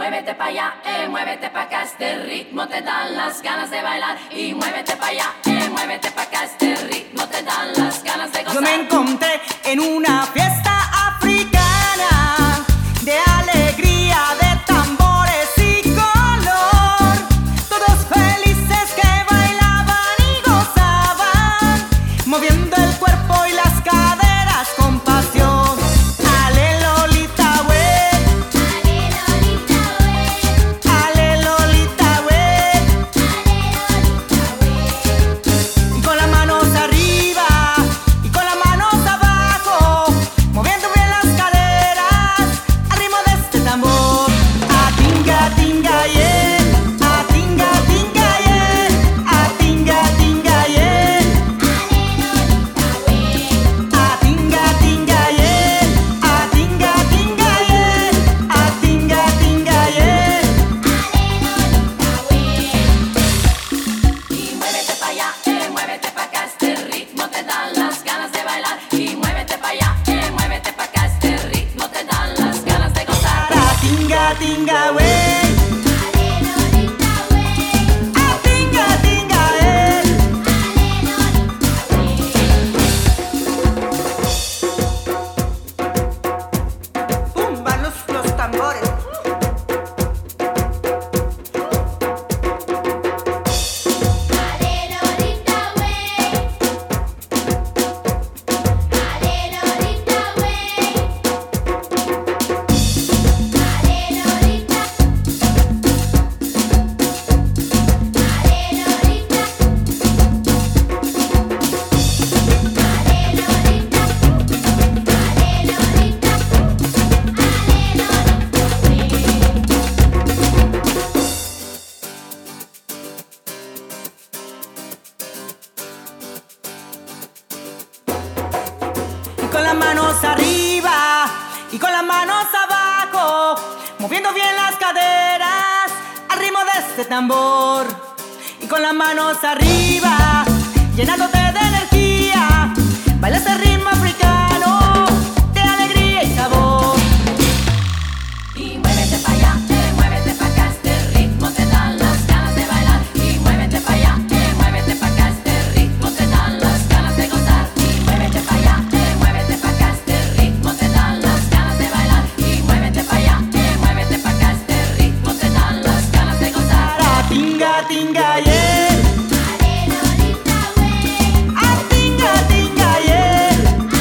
muévete pa' allá, muévete pa' acá, este ritmo te dan las ganas de bailar. Y muévete pa' allá, muévete pa' acá, este ritmo te dan las ganas de gozar. Yo me encontré en una fiesta africana de alegría, de tambores y color. Todos felices que bailaban y gozaban, moviendo el cuerpo y las caderas con pasión. Ale Lolita, wey. Ale Lolita, wey. Y con las manos arriba y con las manos abajo, moviendo bien las caderas al ritmo de este tambor. A tinga, tinga, yeah. A tinga, tinga, yeah. A tinga, tinga, yeah. A tinga, tinga, yeah. A tinga, tinga, yeah. A tinga, tinga, yeah. Y muévete pa' allá, muévete pa' acá, este ritmo te dan las ganas de bailar. Y muévete pa' allá, muévete pa' acá, este ritmo te dan las ganas de gozar. A tinga, tinga, wey. A tinga, tinga, eh. Pumba los tambores. Y con las manos arriba y con las manos abajo, moviendo bien las caderas al ritmo de este tambor. Y con las manos arriba, llenándote de energía, baila este ritmo africano de alegría y sabor. Y muévete pa' allá, muévete pa' acá, este ritmo te dan las ganas de bailar. Y muévete pa' allá, muévete pa' acá, este ritmo te dan las ganas de gozar. Y muévete pa' allá, muévete pa' acá, este ritmo te dan las ganas de bailar. Y muévete pa' allá, muévete pa' acá, este ritmo te dan las ganas de gozar. A tinga, tinga, yeah. A tinga, tinga, yeah.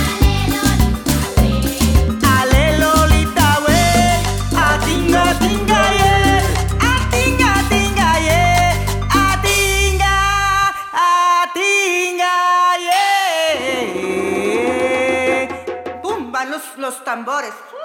Ale Lolita, wey. A tinga, tinga, yeah. A tinga, tinga, yeah. A tinga, yeah. Tumban los tambores.